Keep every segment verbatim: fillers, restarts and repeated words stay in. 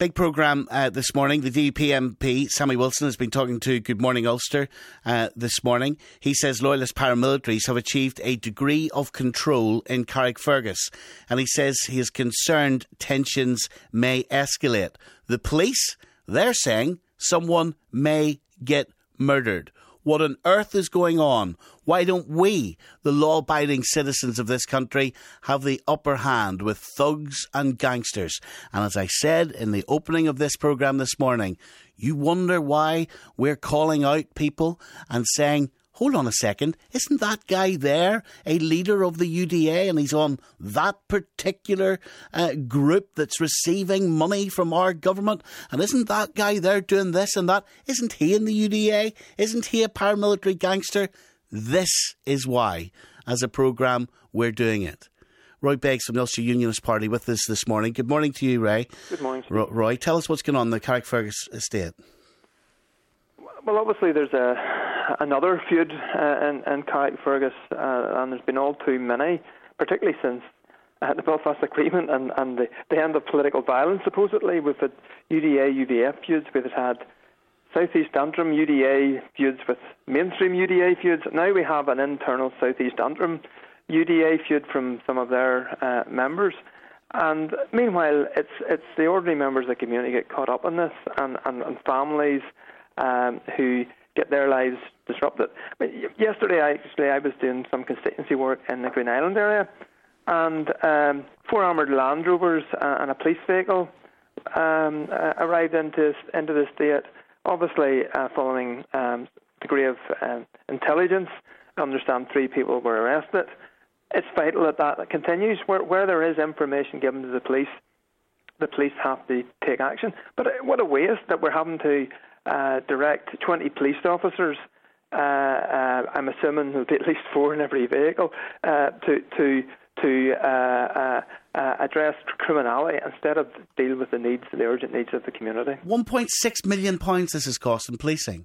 Big programme uh, this morning. The D U P M P, Sammy Wilson, has been talking to Good Morning Ulster uh, this morning. He says loyalist paramilitaries have achieved a degree of control in Carrickfergus, and he says he is concerned tensions may escalate. The police, they're saying someone may get murdered. What on earth is going on? Why don't we, the law-abiding citizens of this country, have the upper hand with thugs and gangsters? And as I said in the opening of this programme this morning, you wonder why we're calling out people and saying, hold on a second, isn't that guy there a leader of the U D A and he's on that particular uh, group that's receiving money from our government? And isn't that guy there doing this and that? Isn't he in the U D A? Isn't he a paramilitary gangster? This is why, as a programme, we're doing it. Roy Beggs from the Ulster Unionist Party with us this morning. Good morning to you, Ray. Good morning. Ro- Roy, tell us what's going on in the Carrickfergus estate. Well, obviously there's a another feud uh, in, in Carrickfergus, uh, and there's been all too many, particularly since uh, the Belfast Agreement and, and the, the end of political violence, supposedly, with the U D A U D F feuds. We've had South East Antrim U D A feuds with mainstream U D A feuds. Now we have an internal South East Antrim U D A feud from some of their uh, members. And meanwhile, it's it's the ordinary members of the community get caught up in this, and, and, and families um, who get their lives disrupted. I mean, yesterday, I, actually, I was doing some constituency work in the Green Island area, and um, four armoured Land Rovers uh, and a police vehicle um, uh, arrived into into the state, obviously uh, following um, degree of um, intelligence. I understand three people were arrested. It's vital that that continues. Where, where there is information given to the police, the police have to take action. But what a waste that we're having to uh, direct twenty police officers, uh, uh, I'm assuming there'll be at least four in every vehicle, uh, to to to uh, uh, uh, address criminality instead of deal with the needs, the urgent needs of the community. one point six million pounds this has cost in policing.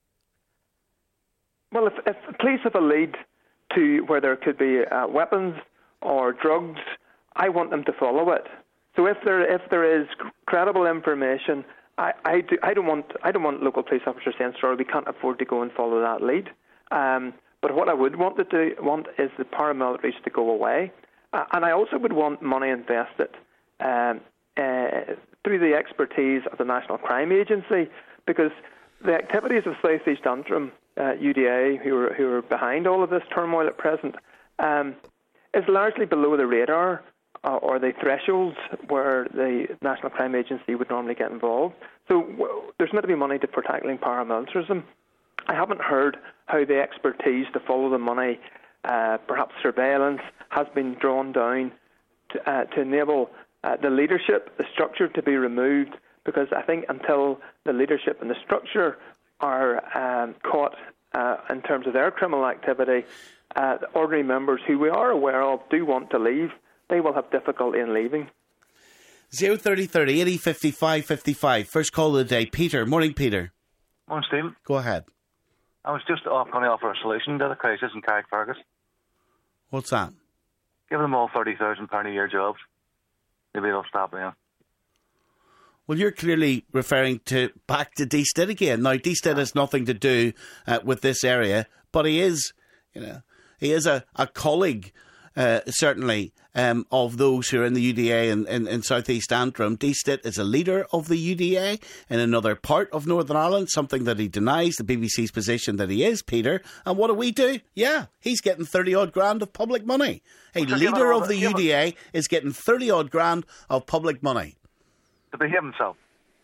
Well, if, if the police have a lead to where there could be uh, weapons or drugs, I want them to follow it. So if there if there is credible information, I, I, do, I don't want I don't want local police officers saying, sorry, we can't afford to go and follow that lead. Um, but what I would want to do want is the paramilitaries to go away, uh, and I also would want money invested um, uh, through the expertise of the National Crime Agency, because the activities of South East Antrim uh, U D A, who are who are behind all of this turmoil at present, um, is largely below the radar uh, or the thresholds where the National Crime Agency would normally get involved. So w- there's meant to be money to, for tackling paramilitarism. I haven't heard how the expertise to follow the money, uh, perhaps surveillance, has been drawn down to, uh, to enable uh, the leadership, the structure to be removed, because I think until the leadership and the structure are um, caught uh, in terms of their criminal activity, uh, the ordinary members who we are aware of do want to leave, they will have difficulty in leaving. zero thirty thirty eighty fifty-five fifty-five. First call of the day. Peter. Morning, Peter. Morning, Stephen. Go ahead. I was just off going to offer a solution to the crisis in Carrickfergus. What's that? Give them all thirty thousand pounds a year jobs. Maybe they'll stop now. Well, you're clearly referring to back to Deested again. Now, Deested has nothing to do uh, with this area, but he is, you know, he is a, a colleague, uh, certainly, um, of those who are in the U D A in, in, in South East Antrim. Deested is a leader of the U D A in another part of Northern Ireland, something that he denies the B B C's position that he is, Peter. And what do we do? Yeah, he's getting thirty-odd grand of public money. A So leader all of the- the U D A is getting thirty-odd grand of public money. To behave himself.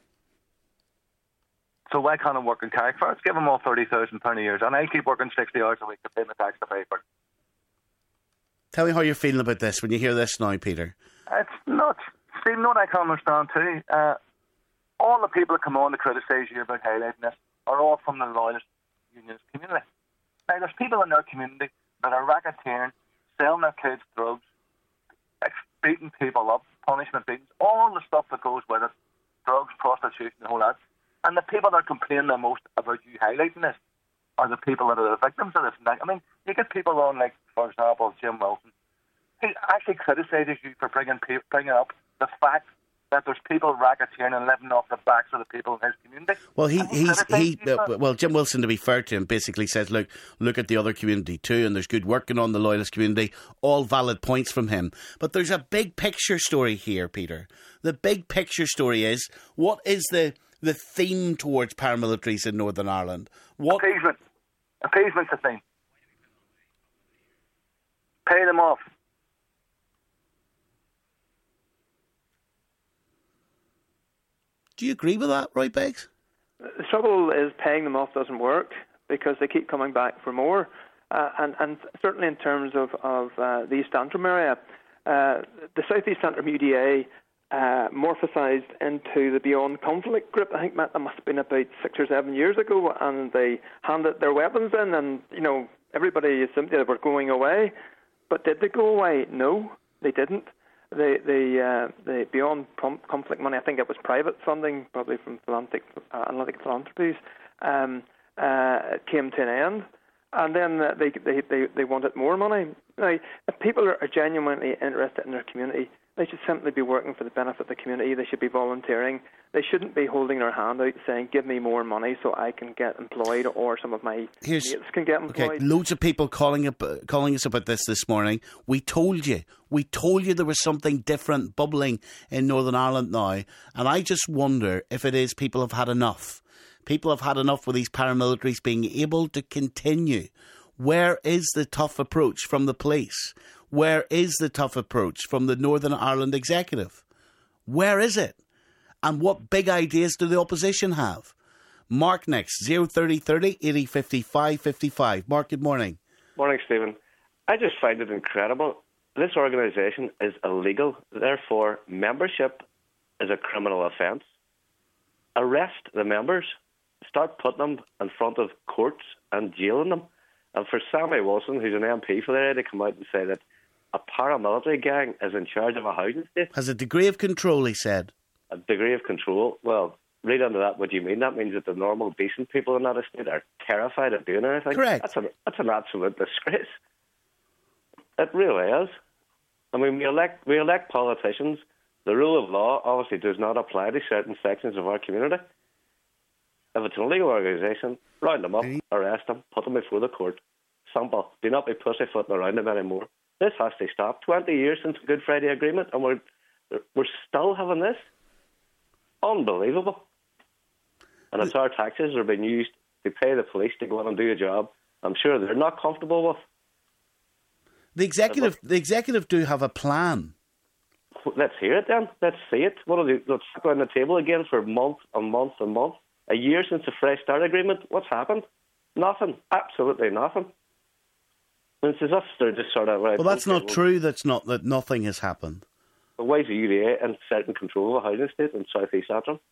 So why can't I work in Carrickfergus? Give them all thirty thousand pounds a year, and I'll keep working sixty hours a week to pay my tax to pay for it. Tell me how you're feeling about this when you hear this now, Peter. It's nuts. Stephen, what I can understand too, uh, all the people that come on to criticise you about highlighting this are all from the loyalist unionist community. Now, there's people in their community that are racketeering, selling their kids drugs, beating people up, punishment beatings, all the stuff that goes with it, drugs, prostitution, and all that. And the people that are complaining the most about you highlighting this are the people that are the victims of this. I mean, you get people on, like, for example, Jim Wilson, who actually criticises you for bringing bringing up the fact that there's people racketeering and living off the backs of the people in his community. Well, he And he's he criticise uh, well Jim Wilson, to be fair to him, basically says, look, look at the other community too, and there's good working on the loyalist community. All valid points from him, but there's a big picture story here, Peter. The big picture story is, what is the the theme towards paramilitaries in Northern Ireland? What appeasement? Appeasement's the thing. Pay them off. Do you agree with that, Roy Beggs? The trouble is paying them off doesn't work because they keep coming back for more. Uh, and, and certainly in terms of, of uh, the East Antrim area, uh, the South East Antrim U D A uh, morphosised into the Beyond Conflict group. I think that must have been about six or seven years ago, and they handed their weapons in, and, you know, everybody assumed they were going away. But did they go away? No, they didn't. The the uh, the Beyond Conflict money, I think it was private funding, probably from Atlantic uh, Atlantic Philanthropies, um, uh, came to an end, and then uh, they, they they they wanted more money. Now, if people are, are genuinely interested in their community, they should simply be working for the benefit of the community. They should be volunteering. They shouldn't be holding their hand out saying, give me more money so I can get employed, or some of my Here's, mates can get employed. Okay, loads of people calling up, uh, calling us about this this morning. We told you. We told you there was something different bubbling in Northern Ireland now. And I just wonder if it is people have had enough. People have had enough with these paramilitaries being able to continue. Where is the tough approach from the police? Where is the tough approach from the Northern Ireland Executive? Where is it? And what big ideas do the opposition have? Mark next, zero thirty thirty eighty fifty-five fifty-five. Mark, good morning. Morning, Stephen. I just find it incredible. This organisation is illegal, therefore membership is a criminal offence. Arrest the members, start putting them in front of courts and jailing them. And for Sammy Wilson, who's an M P for the area, to come out and say that a paramilitary gang is in charge of a housing estate. Has a degree of control, he said. A degree of control? Well, read under that what you mean. That means that the normal, decent people in that estate are terrified of doing anything. Correct. That's an, that's an absolute disgrace. It really is. I mean, we elect, we elect politicians. The rule of law obviously does not apply to certain sections of our community. If it's an illegal organisation, round them up, arrest them, put them before the court. Simple. Do not be pussyfooting around them anymore. This has to stop. Twenty years since the Good Friday Agreement, and we're we're still having this. Unbelievable. And it's our taxes are being used to pay the police to go in and do a job I'm sure they're not comfortable with. The executive, the executive do have a plan. Let's hear it then. Let's see it. What are they? Let's sit on the table again for month and month and month. A year since the Fresh Start Agreement. What's happened? Nothing. Absolutely nothing. It's as if they're just sort of... Right, well, that's okay, not well, true. That's not that nothing has happened. But why is the U D A in certain control of a housing estate in South East Antrim?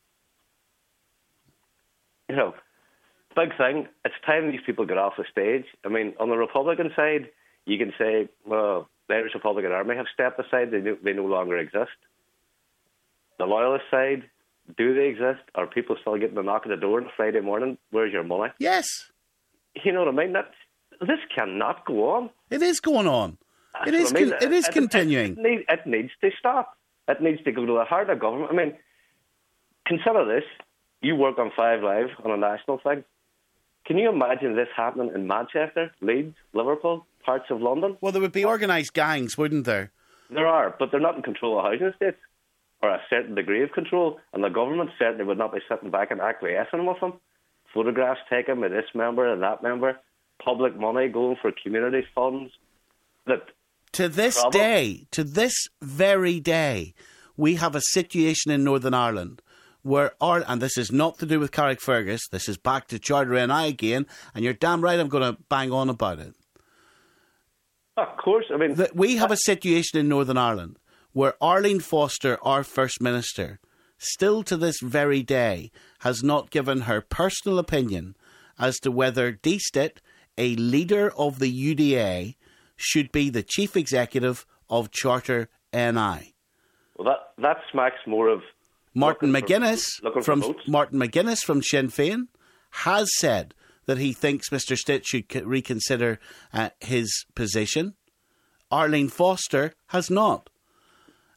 You know, big thing. It's time these people get off the stage. I mean, on the Republican side, you can say, well, the Irish Republican Army have stepped aside. They, no, they no longer exist. The Loyalist side, do they exist? Are people still getting a knock at the door on a Friday morning? Where's your money? Yes. You know what I mean? That, this cannot go on. It is going on. That's It is. what I mean. Con- it is it, continuing. It, it, need, it needs to stop. It needs to go to the heart of government. I mean, consider this. You work on Five Live on a national thing. Can you imagine this happening in Manchester, Leeds, Liverpool, parts of London? Well, there would be organised gangs, wouldn't there? There are, but they're not in control of housing estates, or a certain degree of control, and the government certainly would not be sitting back and acquiescing with them. Photographs taken by this member and that member, public money going for community funds. That to this problem. day, to this very day, we have a situation in Northern Ireland where, our, and this is not to do with Carrickfergus, this is back to Charter N I again, and you're damn right I'm going to bang on about it. Of course, I mean... That we have a situation in Northern Ireland where Arlene Foster, our First Minister, still to this very day has not given her personal opinion as to whether Deestit, a leader of the U D A, should be the Chief Executive of Charter N I. Well, that, that smacks more of... Martin looking McGuinness for, from votes. Martin McGuinness from Sinn Féin has said that he thinks Mister Stitt should reconsider uh, his position. Arlene Foster has not.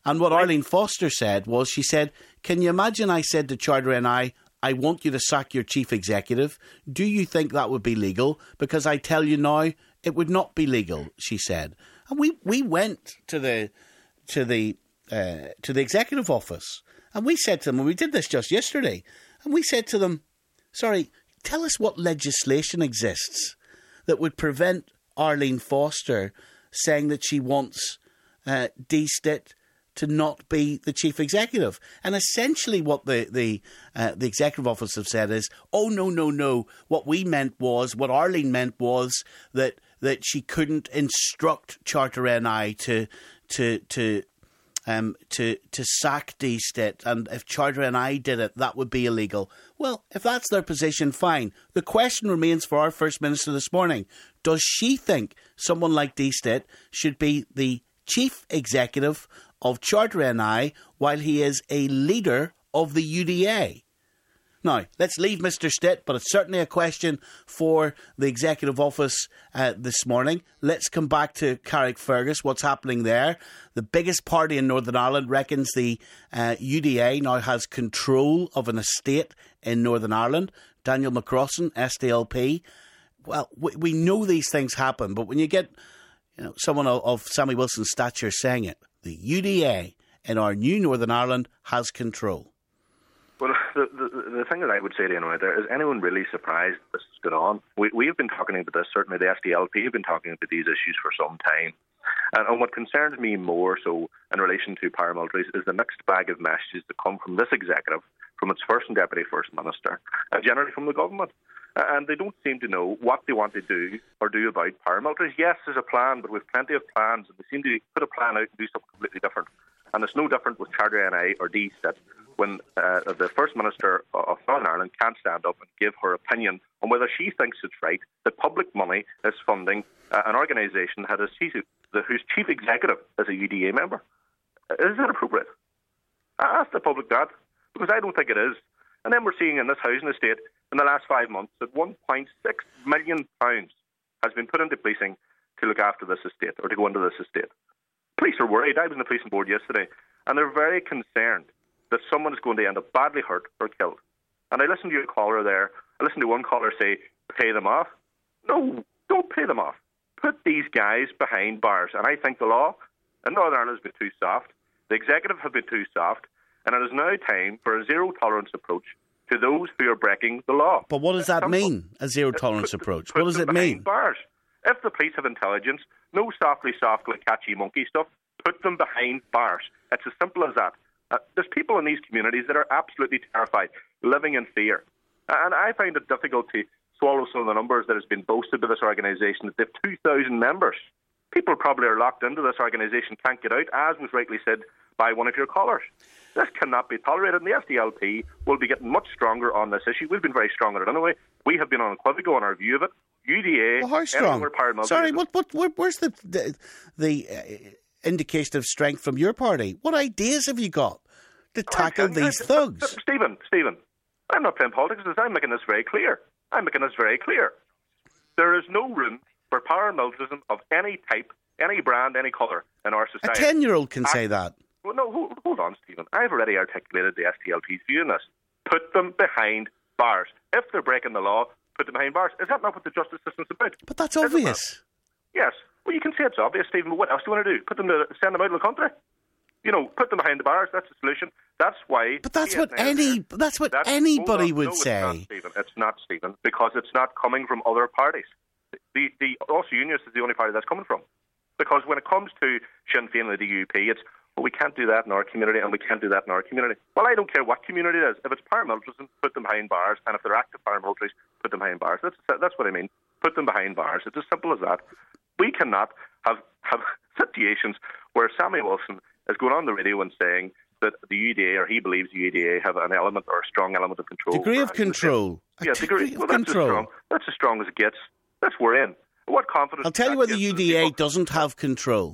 And what Arlene Foster said was, she said, can you imagine I said to Charter N I, I want you to sack your chief executive. Do you think that would be legal? Because I tell you now, it would not be legal, she said. And we, we went to the to the uh, to the executive office, and we said to them, and we did this just yesterday, and we said to them, sorry, tell us what legislation exists that would prevent Arlene Foster saying that she wants uh, D Stitt to not be the chief executive. And essentially what the the, uh, the executive office have said is, oh, no, no, no. What we meant was, what Arlene meant was that that she couldn't instruct Charter N I to to to um to to sack D Stitt, and if Charter N I did it, that would be illegal. Well, if that's their position, fine. The question remains for our First Minister this morning. Does she think someone like D Stitt should be the chief executive of Charter N I while he is a leader of the U D A? Now, let's leave Mister Stitt, but it's certainly a question for the Executive Office uh, this morning. Let's come back to Carrickfergus, what's happening there. The biggest party in Northern Ireland reckons the uh, U D A now has control of an estate in Northern Ireland. Daniel McCrossan, S D L P. Well, we, we know these things happen, but when you get you know, someone of, of Sammy Wilson's stature saying it, the U D A in our new Northern Ireland has control. Well, the, the, the thing that I would say to anyone out there, is anyone really surprised this has gone on? We, we've been talking about this, certainly the S D L P have been talking about these issues for some time. And, and what concerns me more so in relation to paramilitaries is the mixed bag of messages that come from this executive, from its First and Deputy First Minister, and generally from the government. And they don't seem to know what they want to do or do about paramilitaries. Yes, there's a plan, but with plenty of plans, and they seem to put a plan out and do something completely different. And it's no different with Charter N I or D Stitt, when uh, the First Minister of Northern Ireland can't stand up and give her opinion on whether she thinks it's right that public money is funding uh, an organisation that is, whose chief executive is a U D A member. Is that appropriate? Ask the public that, because I don't think it is. And then we're seeing in this housing estate in the last five months that one point six million pounds has been put into policing to look after this estate, or to go into this estate. Police are worried. I was in the policing board yesterday, and they're very concerned that someone is going to end up badly hurt or killed. And I listened to your caller there. I listened to one caller say, pay them off. No, don't pay them off. Put these guys behind bars. And I think the law in Northern Ireland has been too soft. The executive have been too soft. And it is now time for a zero-tolerance approach to those who are breaking the law. But what does that mean, a zero-tolerance approach? What does it mean? Bars. If the police have intelligence, no softly, softly, catchy monkey stuff, put them behind bars. It's as simple as that. Uh, there's people in these communities that are absolutely terrified, living in fear. And I find it difficult to swallow some of the numbers that has been boasted by this organisation, that they have two thousand members. People probably are locked into this organisation, can't get out, as was rightly said by one of your callers. This cannot be tolerated, and the S D L P will be getting much stronger on this issue. We've been very strong on it anyway. We have been unequivocal on our view of it. U D A... Well, how strong? Sorry, what, what, what, where's the, the, the uh, indication of strength from your party? What ideas have you got to tackle I, I, these I, thugs? Stephen, Stephen, I'm not playing politics. I'm making this very clear. I'm making this very clear. There is no room for paramilitarism of any type, any brand, any colour in our society. A ten-year-old can I, say that. Well, no, hold, hold on, Stephen. I've already articulated the S D L P's view on this. Put them behind bars. If they're breaking the law, put them behind bars. Is that not what the justice system's about? But that's obvious. Yes. Well, you can say it's obvious, Stephen, but what else do you want to do? Put them to, send them out of the country? You know, put them behind the bars. That's the solution. That's why... But that's what any that's what that's, anybody would no, say. It's not, Stephen. It's not, Stephen, because it's not coming from other parties. The, the Ulster Unionists is the only party that's coming from. Because when it comes to Sinn Féin and the D U P, it's, well, we can't do that in our community, and we can't do that in our community. Well, I don't care what community it is. If it's paramilitarism, put them behind bars, and if they're active paramilitaries, put them behind bars. That's that's what I mean. Put them behind bars. It's as simple as that. We cannot have, have situations where Sammy Wilson is going on the radio and saying that the U D A, or he believes the U D A, have an element or a strong element of control. Degree of control. Yeah, degree, degree of well, that's control. As strong, that's as strong as it gets. That's we're in. What confidence? I'll tell you where the U D A doesn't have control.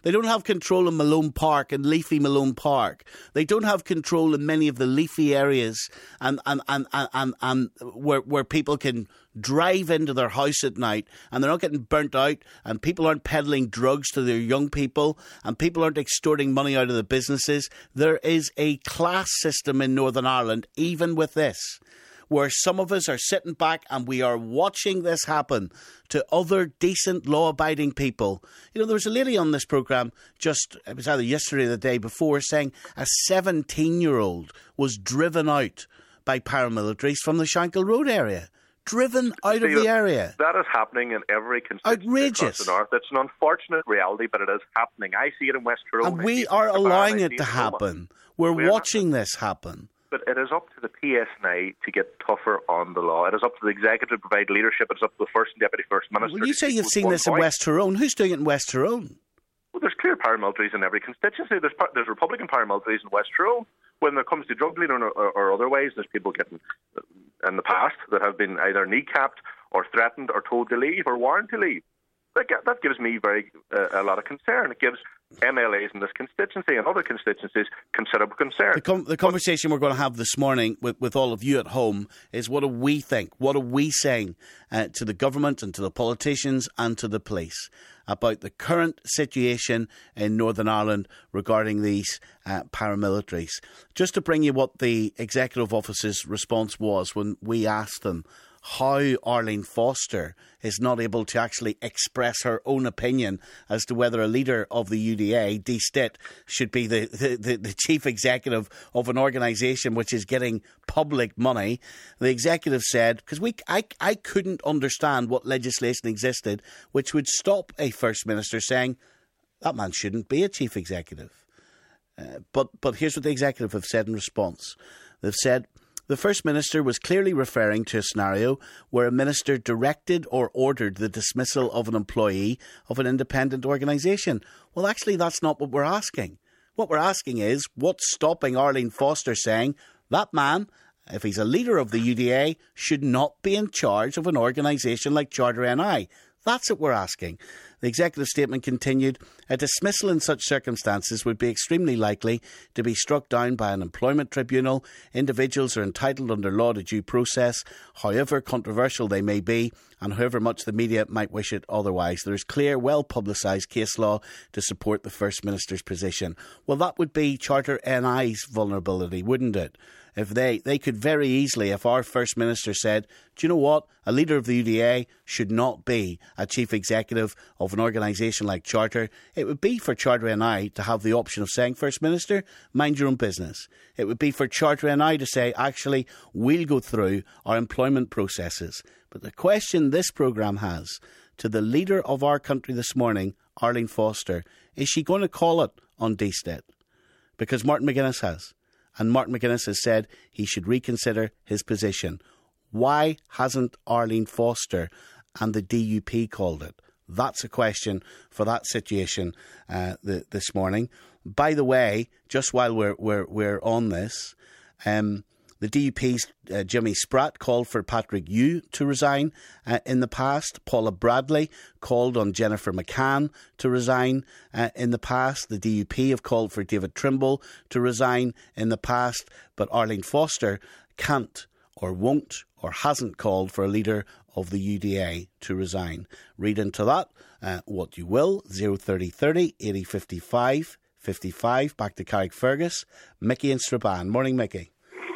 They don't have control in Malone Park and leafy Malone Park. They don't have control in many of the leafy areas and and, and, and, and, and where where people can drive into their house at night and they're not getting burnt out, and people aren't peddling drugs to their young people, and people aren't extorting money out of the businesses. There is a class system in Northern Ireland, even with this, where some of us are sitting back and we are watching this happen to other decent, law-abiding people. You know, there was a lady on this programme just, it was either yesterday or the day before, saying a seventeen-year-old was driven out by paramilitaries from the Shankill Road area. Driven out See, of the area. That is happening in every constituency Outrageous. across the north. It's an unfortunate reality, but it is happening. I see it in West Tyrone. And we are allowing it to happen. We're We're watching this happen. But it is up to the P S N I to get tougher on the law. It is up to the executive to provide leadership. It is up to the First and Deputy First Minister. Well, you say you've seen this in West Tyrone. Who's doing it in West Tyrone? Well, there's clear paramilitaries in every constituency. There's, there's Republican paramilitaries in West Tyrone. When it comes to drug dealing or, or, or other ways, there's people getting, in the past, that have been either kneecapped or threatened or told to leave or warned to leave. That, that gives me very uh, a lot of concern. It gives M L As in this constituency and other constituencies considerable concern. The, com- the conversation we're going to have this morning with, with all of you at home is, what do we think? What are we saying uh, to the government and to the politicians and to the police about the current situation in Northern Ireland regarding these uh, paramilitaries? Just to bring you what the Executive Office's response was when we asked them how Arlene Foster is not able to actually express her own opinion as to whether a leader of the U D A, D Stitt, should be the, the, the, the chief executive of an organisation which is getting public money. The executive said, because we, I, I couldn't understand what legislation existed which would stop a First Minister saying, that man shouldn't be a chief executive. Uh, but, but here's what the executive have said in response. They've said, the First Minister was clearly referring to a scenario where a minister directed or ordered the dismissal of an employee of an independent organisation. Well, actually, that's not what we're asking. What we're asking is, what's stopping Arlene Foster saying that man, if he's a leader of the U D A, should not be in charge of an organisation like Charter N I? That's what we're asking. The executive statement continued, a dismissal in such circumstances would be extremely likely to be struck down by an employment tribunal. Individuals are entitled under law to due process, however controversial they may be, and however much the media might wish it otherwise. There is clear, well-publicised case law to support the First Minister's position. Well, that would be Charter N I's vulnerability, wouldn't it? If they, they could very easily, if our First Minister said, do you know what, a leader of the U D A should not be a chief executive of an organisation like Charter, it would be for Charter N I to have the option of saying, First Minister, mind your own business. It would be for Charter N I to say, actually, we'll go through our employment processes. But the question this programme has to the leader of our country this morning, Arlene Foster, is she going to call it on D Stitt? Because Martin McGuinness has. And Martin McGuinness has said he should reconsider his position. Why hasn't Arlene Foster and the D U P called it? That's a question for that situation uh, the, this morning. By the way, just while we're we're, we're on this, um, the D U P's uh, Jimmy Spratt called for Patrick Yu to resign uh, in the past. Paula Bradley called on Jennifer McCann to resign uh, in the past. The D U P have called for David Trimble to resign in the past. But Arlene Foster can't or won't or hasn't called for a leader of the U D A to resign. Read into that uh, what you will. zero thirty thirty eighty fifty-five fifty-five. Back to Carrickfergus. Mickey and Strabane. Morning, Mickey.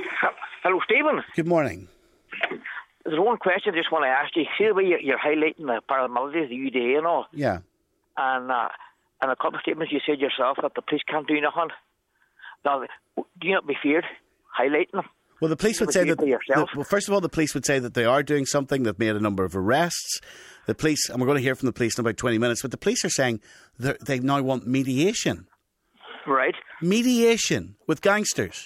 Hello, Stephen. Good morning. There's one question I just want to ask you. See the way you're, you're highlighting the paramilitaries, the U D A and all? Yeah. And uh, and a couple of statements you said yourself that the police can't do nothing. Now, do you not be feared highlighting them? Well, the police would say that, that, well, first of all, the police would say that they are doing something. They've made a number of arrests. The police, and we're going to hear from the police in about twenty minutes, but the police are saying they now want mediation. Right. Mediation with gangsters.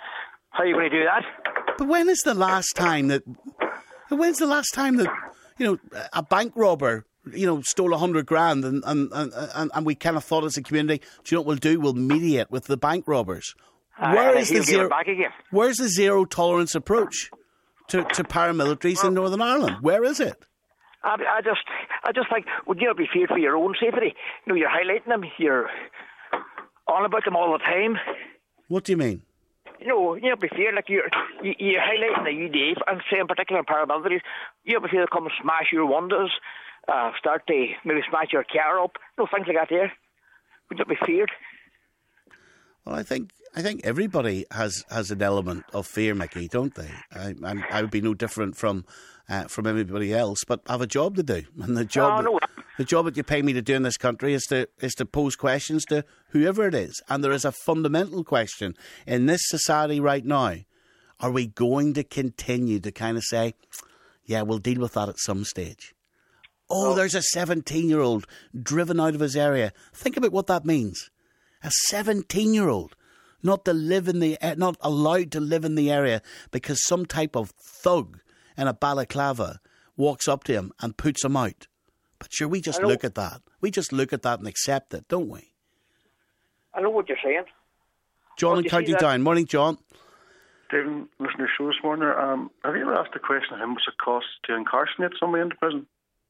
How are you going to do that? But when is the last time that, when's the last time that, you know, a bank robber, you know, stole a hundred grand and, and, and, and we kind of thought as a community, do you know what we'll do? We'll mediate with the bank robbers. Where uh, is the zero? Back again. Where's the zero tolerance approach to, to paramilitaries well, in Northern Ireland? Where is it? I, I just, I just think, would you not be feared for your own safety? You know, you're highlighting them, you're on about them all the time. What do you mean? You know, you not be feared, like you're, you, you're highlighting the U D A and saying particular paramilitaries. You not be feared to come and smash your windows, uh, start to maybe smash your car up, you know, things like that there. Would you not be feared? Well, I think I think everybody has, has an element of fear, Mickey, don't they? I I'm, I would be no different from uh, from everybody else, but I have a job to do, and the job Oh, no. the job that you pay me to do in this country is to is to pose questions to whoever it is, and there is a fundamental question in this society right now: are we going to continue to kind of say, "Yeah, we'll deal with that at some stage"? Oh, there's a seventeen-year-old driven out of his area. Think about what that means. A seventeen-year-old not to live in the, not allowed to live in the area because some type of thug in a balaclava walks up to him and puts him out. But sure, we just look at that. We just look at that and accept it, don't we? I know what you're saying. John in County Down. Morning, John. David, listening to your show this morning, um, have you ever asked the question of how much it costs to incarcerate somebody into prison?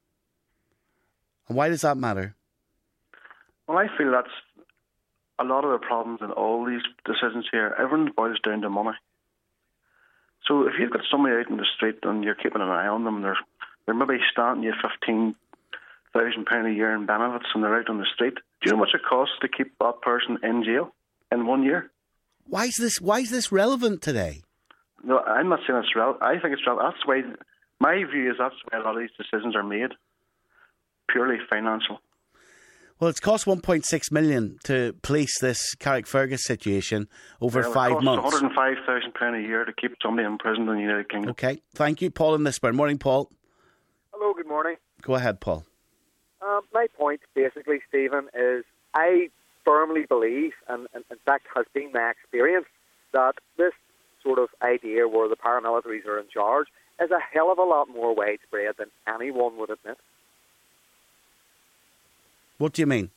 And why does that matter? Well, I feel that's a lot of the problems in all these decisions here. Everyone boils down to money. So if you've got somebody out in the street and you're keeping an eye on them, they're they're maybe starting you fifteen thousand pound a year in benefits, and they're out on the street. Do you know how much it costs to keep that person in jail in one year? Why is this? Why is this relevant today? No, I'm not saying it's relevant. I think it's relevant. That's why my view is that's why a lot of these decisions are made, purely financial. Well, it's cost one point six million to police this Carrickfergus situation over well, five it costs months. one hundred five thousand pounds a year to keep somebody in prison in the United Kingdom. Okay, thank you, Paul in Lisburn. Morning, Paul. Hello, good morning. Go ahead, Paul. Um, my point, basically, Stephen, is I firmly believe, and, and in fact has been my experience, that this sort of idea where the paramilitaries are in charge is a hell of a lot more widespread than anyone would admit. What do you mean?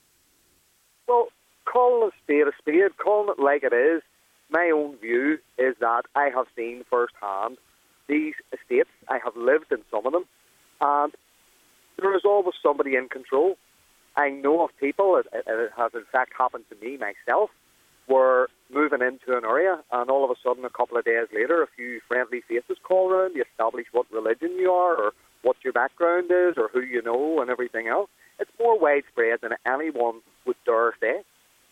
Well, calling a spade a spade, calling it like it is, my own view is that I have seen firsthand these estates. I have lived in some of them, and there is always somebody in control. I know of people, it, it has in fact happened to me myself, were moving into an area, and all of a sudden, a couple of days later, a few friendly faces call around, you establish what religion you are, or what your background is, or who you know, and everything else. It's more widespread than anyone would dare say.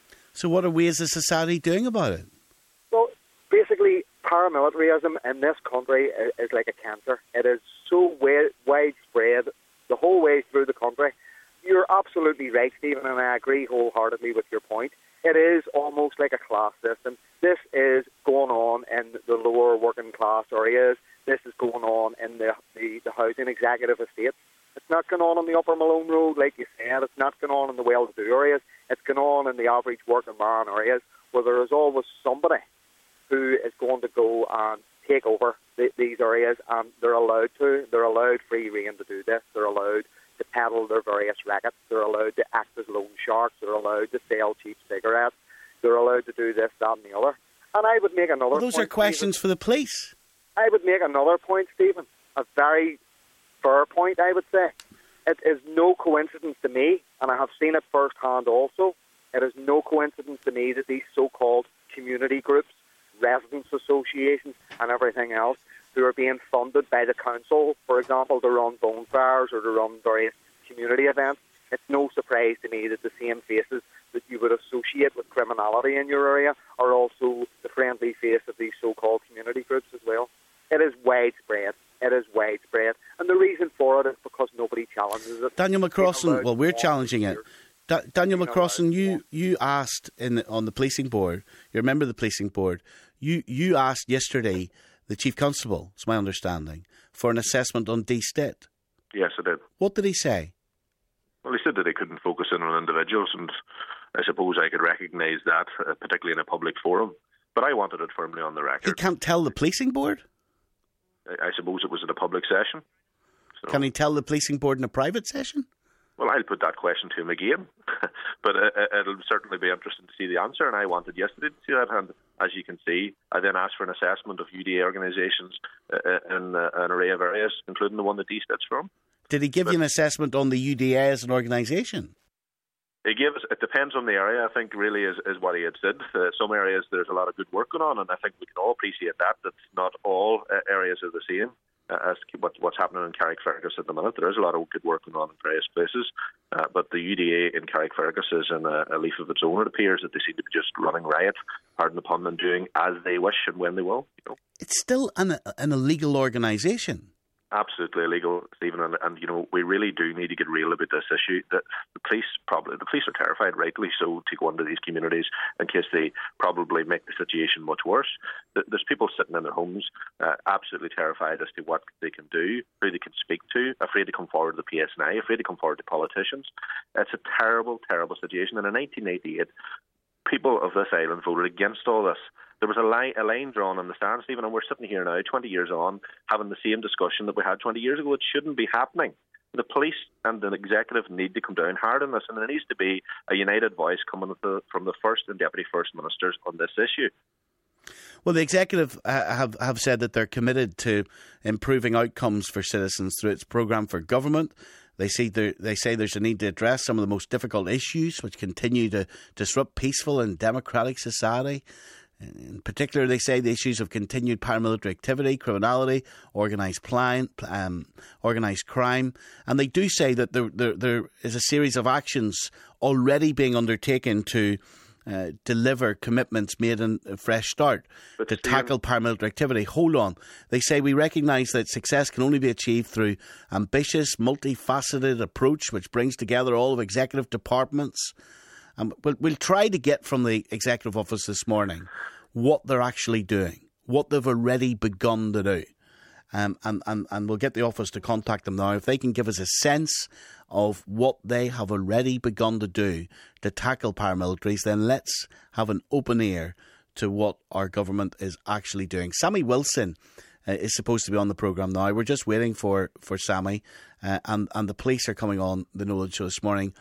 So what are we as a society doing about it? Well, basically, paramilitarism in this country is, is like a cancer. It is so wi- widespread the whole way through the country. You're absolutely right, Stephen, and I agree wholeheartedly with your point. It is almost like a class system. This is going on in the lower working class areas. This is going on in the, the, the housing executive estates. It's not going on in the Upper Malone Road, like you said. It's not going on in the well-to-do areas. It's going on in the average working man areas, where there is always somebody who is going to go and take over the, these areas, and they're allowed to. They're allowed free rein to do this. They're allowed to peddle their various rackets. They're allowed to act as loan sharks. They're allowed to sell cheap cigarettes. They're allowed to do this, that, and the other. And I would make another well, those point, are questions Stephen. for the police. I would make another point, Stephen, a very fair point, I would say. It is no coincidence to me, and I have seen it firsthand also, it is no coincidence to me that these so-called community groups, residents associations and everything else, who are being funded by the council, for example, to run bonfires or to run various community events, it's no surprise to me that the same faces that you would associate with criminality in your area are also the friendly face of these so-called community groups as well. It is widespread. It is widespread. And the reason for it is because nobody challenges it. Daniel McCrossan, well, we're challenging it. Da- Daniel McCrossan, you, you asked in the, on the policing board, you're a member of the policing board, you, you asked yesterday the Chief Constable, it's my understanding, for an assessment on D-State. Yes, I did. What did he say? Well, he said that they couldn't focus in on individuals, and I suppose I could recognise that, uh, particularly in a public forum. But I wanted it firmly on the record. He can't tell the policing board? I suppose it was at a public session. So. Can he tell the policing board in a private session? Well, I'll put that question to him again. But uh, it'll certainly be interesting to see the answer, and I wanted yesterday to see that. And as you can see, I then asked for an assessment of U D A organisations uh, in uh, an array of areas, including the one that D-State's from. Did he give but, you an assessment on the U D A as an organisation? He gave us, it depends on the area, I think, really, is, is what he had said. Uh, some areas there's a lot of good work going on, and I think we can all appreciate that, that not all uh, areas are the same uh, as what, what's happening in Carrickfergus at the minute. There is a lot of good work going on in various places, uh, but the U D A in Carrickfergus is in a, a leaf of its own. It appears that they seem to be just running riot, pardon the pun, and doing as they wish and when they will. You know. It's still an, an illegal organisation. Absolutely illegal, Stephen, and, and you know we really do need to get real about this issue. That the police probably the police are terrified, rightly so, to go into these communities in case they probably make the situation much worse. There's people sitting in their homes, uh, absolutely terrified as to what they can do, who they can speak to, afraid to come forward to the P S N I, afraid to come forward to politicians. It's a terrible, terrible situation. And in nineteen eighty-eight, people of this island voted against all this. There was a line, a line drawn in the stand, Stephen, and we're sitting here now, twenty years on, having the same discussion that we had twenty years ago. It shouldn't be happening. The police and the executive need to come down hard on this, and there needs to be a united voice coming from the First and Deputy First Ministers on this issue. Well, the executive uh, have, have said that they're committed to improving outcomes for citizens through its programme for government. They see there, they say there's a need to address some of the most difficult issues which continue to disrupt peaceful and democratic society. In particular, they say the issues of continued paramilitary activity, criminality, organised plan, um, organised crime, and they do say that there, there, there is a series of actions already being undertaken to uh, deliver commitments made in a Fresh Start but to Steve, tackle paramilitary activity. Hold on. They say we recognise that success can only be achieved through ambitious, multifaceted approach which brings together all of executive departments. Um, we'll, we'll try to get from the Executive Office this morning what they're actually doing, what they've already begun to do. Um, and, and, and we'll get the office to contact them now. If they can give us a sense of what they have already begun to do to tackle paramilitaries, then let's have an open ear to what our government is actually doing. Sammy Wilson uh, is supposed to be on the programme now. We're just waiting for, for Sammy, uh, and, and the police are coming on the Knowledge Show this morning